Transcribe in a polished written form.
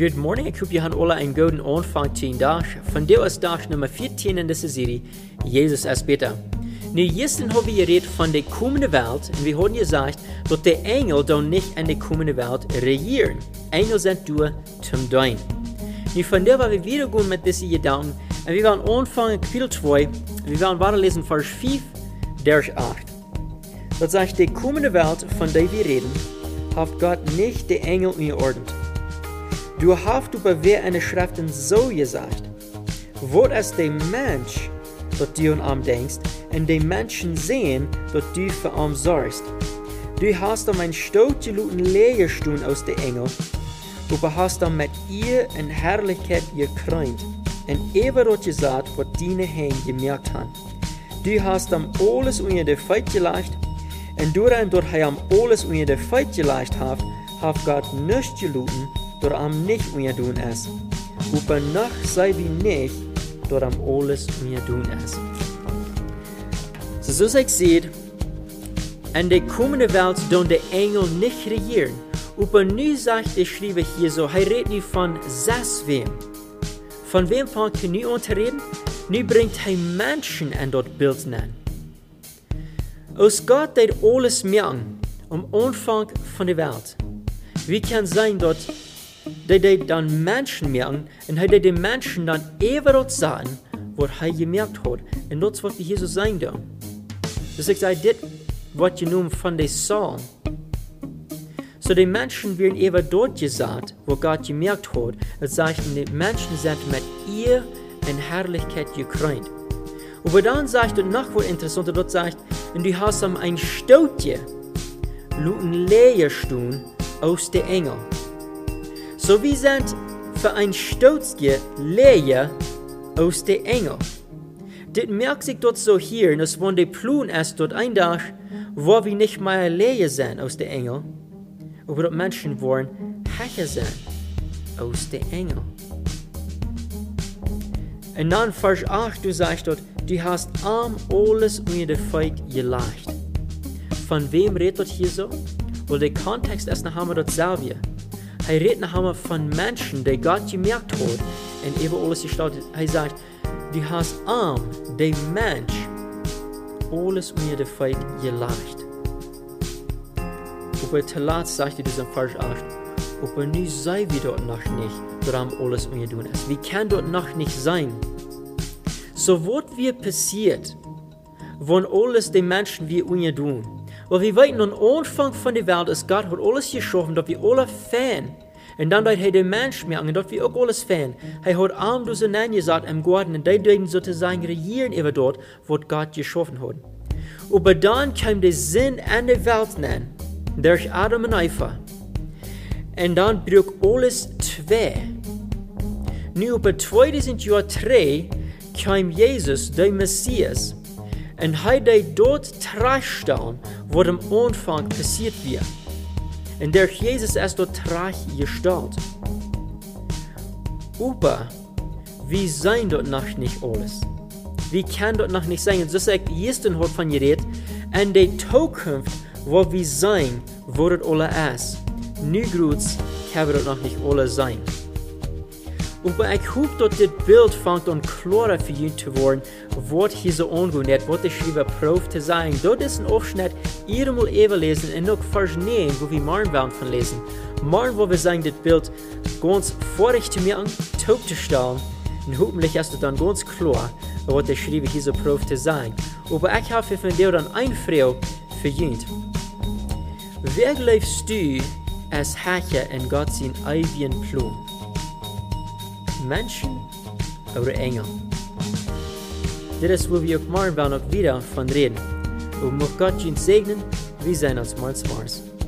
Good morning, ik hoop je gaan alle een gouden aanvang zien dag. Vandaag is dag nummer 14 in deze serie, Jezus is beter. Nu, gestern hebben we geredet van de komende Welt und wir haben gesagt, dass die Engel dann nicht in der kommenden Welt regieren. Engel sind nur zum Dienen. Nu, von der wollen wir wieder gehen mit diesen Gedanken und wir werden anfangen, Kapitel 2, wir werden weiterlesen, Vers 5, Vers 8. Das sagt, die kommende Welt, von der wir reden, hat Gott nicht die Engel unterordnet. Du hast über wer in den Schriften so gesagt, wo es der Mensch, dass du an ihm denkst, und die Menschen sehen, dass du für ihn sorgst. Du hast ihm ein stootgeluten Leerstuhl aus den Engel, aber hast ihm mit ihr in Herrlichkeit gekrönt, und überall gesagt, was deine Hände gemerkt haben. Du hast ihm alles unter die Feit gelegt, und durch er ihm alles unter die Feit gelegt hat Gott nichts geluten, door am nicht doen is. Aber noch sei wie nicht, door am alles doen is. So ich sehe, in der kommenden Welt don die Engel nicht regieren. Aber nu sagt der Schreiber hier so, er redet nu von wem. Von wem fängt er nu an zu reden? Nu bringt er Menschen in dort Bild nennen. Aus Gott deed alles merken, Anfang von der Welt. Wie kann sein, dass die dann Menschen merken und die den Menschen dann überall sagen, was er gemerkt hat. Und das ist, was wir hier so sagen da. Das ist das, was je noemt von den Psalmen. So die Menschen werden eben dort gesagt, wo Gott gemerkt hat, es sagt, die Menschen sind mit ihr in Herrlichkeit gekrönt. Aber dann sagt er noch was Interessantes, dort sagt, und du hast ihm ein Stootje, luten Leerstuhl aus den Engel. So wir sind für ein Stootje Leer aus den Engel. Das merkt sich dort so hier, dass wenn der Plun ist dort ein Tag, wo wir nicht mehr Leer sind aus den Engel, aber dort Menschen wollen Hecher sein aus den Engel. Und dann Vers 8, du sagst dort, du hast alles unter die Feit gelegt. Von wem redet dort hier so? Weil der Kontext ist noch einmal dasselbe. Er redet noch einmal von Menschen, die Gott gemerkt hat und über alles gestaltet. Er sagt, du hast der Mensch, alles unter die Feit gelegt. Aber zuletzt sagt er das in Vers 8, aber nu sei wir dort noch nicht, daran alles unter ist. Wir können dort noch nicht sein. So was wird passiert, wenn alles den Menschen wir untertun? Weil wir weten, am Anfang von der Welt ist Gott hat alles geschaffen, dass wir alle fan. Und dann hat er den Menschen merken, dass wir auch alles fan. Er hat allem diese Namen gesagt im Garten, und die dürfen sozusagen regieren über dort, was Gott geschaffen hat. Aber dann kam der Sinn an der Welt nennen, durch Adam und Eva. Und dann brach alles zwei. Nu über 2000 Jahre 3 kam Jesus, der Messias, und er hat dort trachstellen, was am Anfang passiert wird. Und der Jesus ist dort trach gestellt. Aber wir sein dort noch nicht alles. Wir können dort noch nicht sein. So sagt gestern hat von geredet, in der Zukunft, wo wir sein, wo das alle ist. Nu grüß, können wir dort noch nicht alle sein. Aber ich hoffe, dass das Bild fängt an klarer für ihn zu werden, was hier so angeht, was der Schreiber probt zu sagen. Das ist ein Aufschnitt, einmal lesen und noch Vers 9, wo wir morgen werden von lesen. Morgen, wo wir sagen, das Bild ganz vorig zu merken, taub zu stellen, und hoffentlich ist es dann ganz klar, was der Schreiber hier so probt zu sagen. Aber ich habe von dir dann eine Frage für ihn. Wer glaubst du als Herrscher in Gott seinen ewigen Plan? Menschen oder Engel? Das ist, wo wir auch morgen werden auch wieder von reden. Und mag Gott uns segnen, wir sehen uns morgen.